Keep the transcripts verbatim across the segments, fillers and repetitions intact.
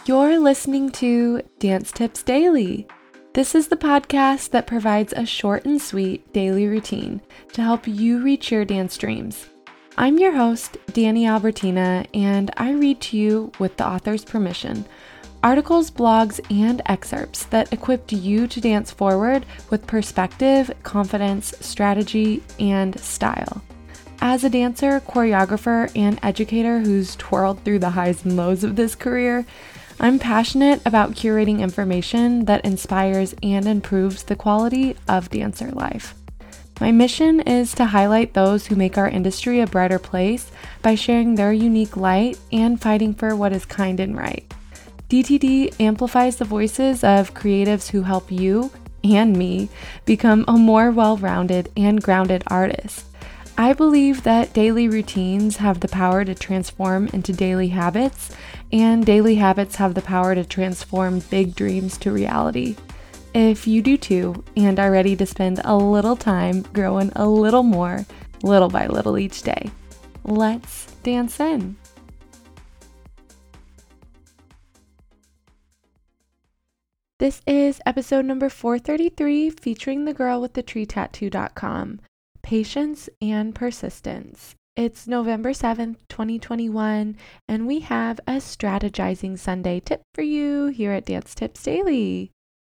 You're listening to Dance Tips Daily. This is the podcast that provides a short and sweet daily routine to help you reach your dance dreams. I'm your host, Danny Albertina, and I read to you, with the author's permission, articles, blogs, and excerpts that equip you to dance forward with perspective, confidence, strategy, and style. As a dancer, choreographer, and educator who's twirled through the highs and lows of this career, I'm passionate about curating information that inspires and improves the quality of dancer life. My mission is to highlight those who make our industry a brighter place by sharing their unique light and fighting for what is kind and right. D T D amplifies the voices of creatives who help you and me become a more well-rounded and grounded artist. I believe that daily routines have the power to transform into daily habits, and daily habits have the power to transform big dreams to reality. If you do too, and are ready to spend a little time growing a little more, little by little each day, let's dance in. This is episode number four thirty-three, featuring the girl with the tree tattoo dot com. Patience and persistence. It's November seventh, twenty twenty-one, and we have a strategizing Sunday tip for you here at Dance Tips Daily.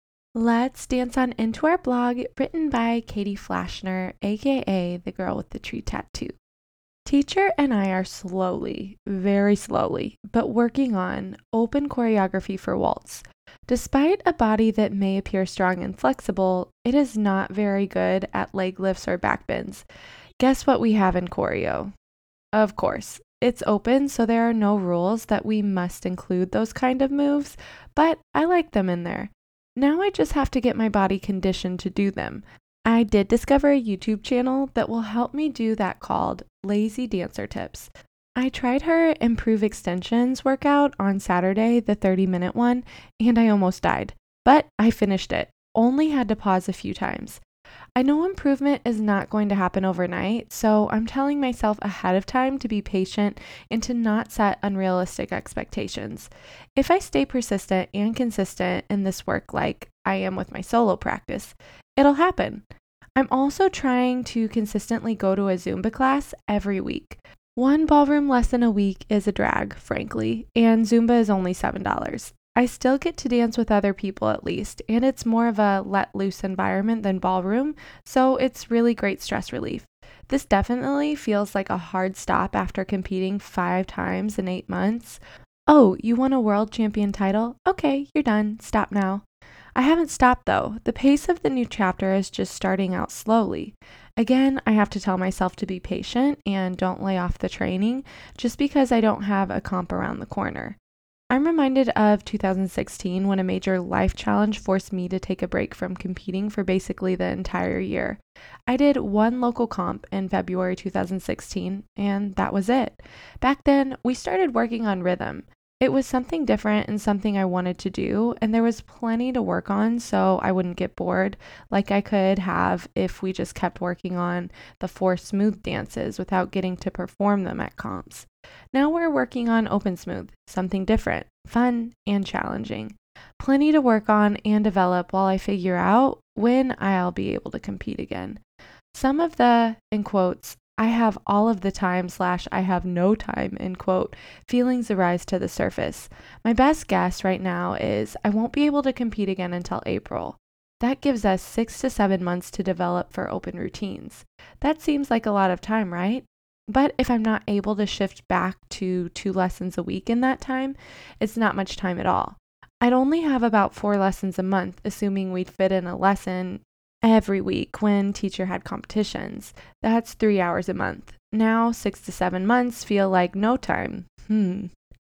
Let's dance on into our blog, written by Katie Flashner, aka the girl with the tree tattoo. Teacher and I are slowly, very slowly, but working on open choreography for waltz. Despite a body that may appear strong and flexible, it is not very good at leg lifts or back bends. Guess what we have in choreo? Of course, it's open, so there are no rules that we must include those kind of moves, but I like them in there. Now I just have to get my body conditioned to do them. I did discover a YouTube channel that will help me do that, called Lazy Dancer Tips. I tried her improve extensions workout on Saturday, the thirty minute one, and I almost died. But I finished it, only had to pause a few times. I know improvement is not going to happen overnight, so I'm telling myself ahead of time to be patient and to not set unrealistic expectations. If I stay persistent and consistent in this work like I am with my solo practice, it'll happen. I'm also trying to consistently go to a Zumba class every week. One ballroom lesson a week is a drag, frankly, and Zumba is only seven dollars. I still get to dance with other people at least, and it's more of a let-loose environment than ballroom, so it's really great stress relief. This definitely feels like a hard stop after competing five times in eight months. Oh, you won a world champion title? Okay, you're done. Stop now. I haven't stopped though. The pace of the new chapter is just starting out slowly. Again, I have to tell myself to be patient and don't lay off the training just because I don't have a comp around the corner. I'm reminded of two thousand sixteen, when a major life challenge forced me to take a break from competing for basically the entire year. I did one local comp in February two thousand sixteen, and that was it. Back then, we started working on rhythm. It was something different and something I wanted to do, and there was plenty to work on so I wouldn't get bored like I could have if we just kept working on the four smooth dances without getting to perform them at comps. Now we're working on open smooth, something different, fun, and challenging. Plenty to work on and develop while I figure out when I'll be able to compete again. Some of the, in quotes, I have all of the time slash I have no time, end quote, feelings arise to the surface. My best guess right now is I won't be able to compete again until April. That gives us six to seven months to develop for open routines. That seems like a lot of time, right? But if I'm not able to shift back to two lessons a week in that time, it's not much time at all. I'd only have about four lessons a month, assuming we'd fit in a lesson every week when teacher had competitions. That's three hours a month. Now, six to seven months feel like no time. Hmm.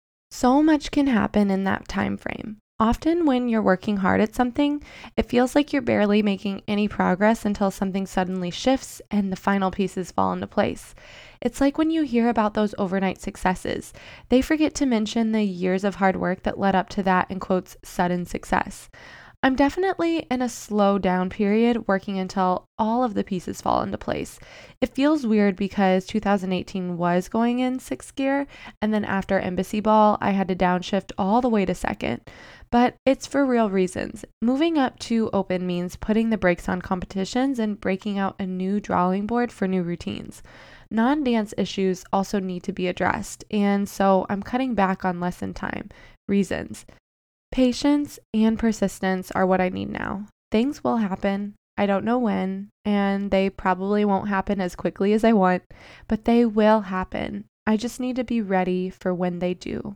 So much can happen in that time frame. Often when you're working hard at something, it feels like you're barely making any progress until something suddenly shifts and the final pieces fall into place. It's like when you hear about those overnight successes, they forget to mention the years of hard work that led up to that, in quotes, sudden success. I'm definitely in a slow down period, working until all of the pieces fall into place. It feels weird because two thousand eighteen was going in sixth gear, and then after Embassy Ball, I had to downshift all the way to second. But it's for real reasons. Moving up to open means putting the brakes on competitions and breaking out a new drawing board for new routines. Non-dance issues also need to be addressed, and so I'm cutting back on lesson time. Reasons. Patience and persistence are what I need now. Things will happen. I don't know when, and they probably won't happen as quickly as I want, but they will happen. I just need to be ready for when they do.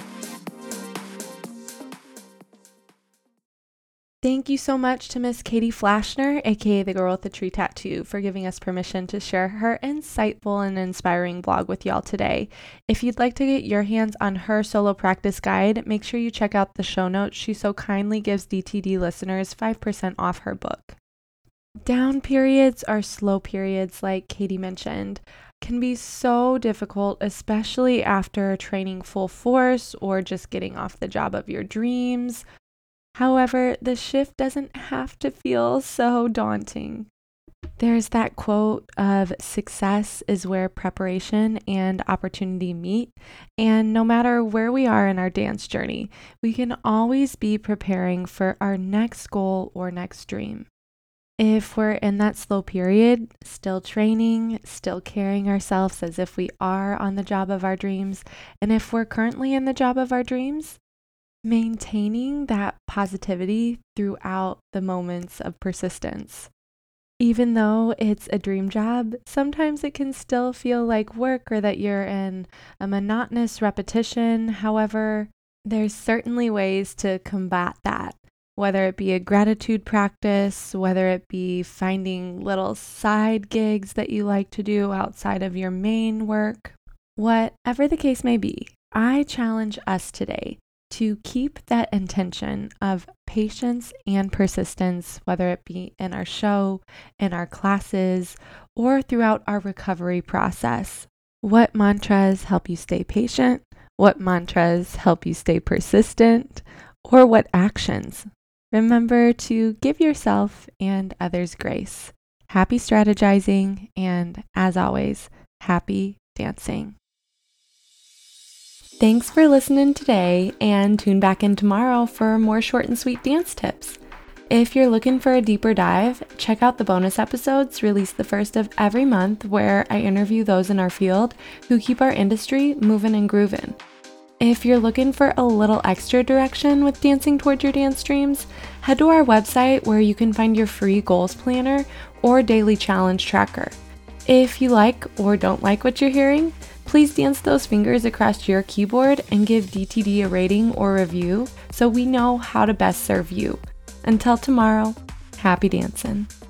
Thank you so much to Miss Katie Flashner, aka the girl with the tree tattoo, for giving us permission to share her insightful and inspiring blog with y'all today. If you'd like to get your hands on her solo practice guide, make sure you check out the show notes. She so kindly gives D T D listeners five percent off her book. Down periods or slow periods, like Katie mentioned, can be so difficult, especially after training full force or just getting off the job of your dreams. However, the shift doesn't have to feel so daunting. There's that quote of success is where preparation and opportunity meet. And no matter where we are in our dance journey, we can always be preparing for our next goal or next dream. If we're in that slow period, still training, still carrying ourselves as if we are on the job of our dreams, and if we're currently in the job of our dreams, maintaining that positivity throughout the moments of persistence. Even though it's a dream job, sometimes it can still feel like work or that you're in a monotonous repetition. However, there's certainly ways to combat that, whether it be a gratitude practice, whether it be finding little side gigs that you like to do outside of your main work. Whatever the case may be, I challenge us today to keep that intention of patience and persistence, whether it be in our show, in our classes, or throughout our recovery process. What mantras help you stay patient? What mantras help you stay persistent? Or what actions? Remember to give yourself and others grace. Happy strategizing, and as always, happy dancing. Thanks for listening today, and tune back in tomorrow for more short and sweet dance tips. If you're looking for a deeper dive, check out the bonus episodes released the first of every month, where I interview those in our field who keep our industry moving and grooving. If you're looking for a little extra direction with dancing towards your dance dreams, head to our website where you can find your free goals planner or daily challenge tracker. If you like or don't like what you're hearing, please dance those fingers across your keyboard and give D T D a rating or review so we know how to best serve you. Until tomorrow, happy dancing.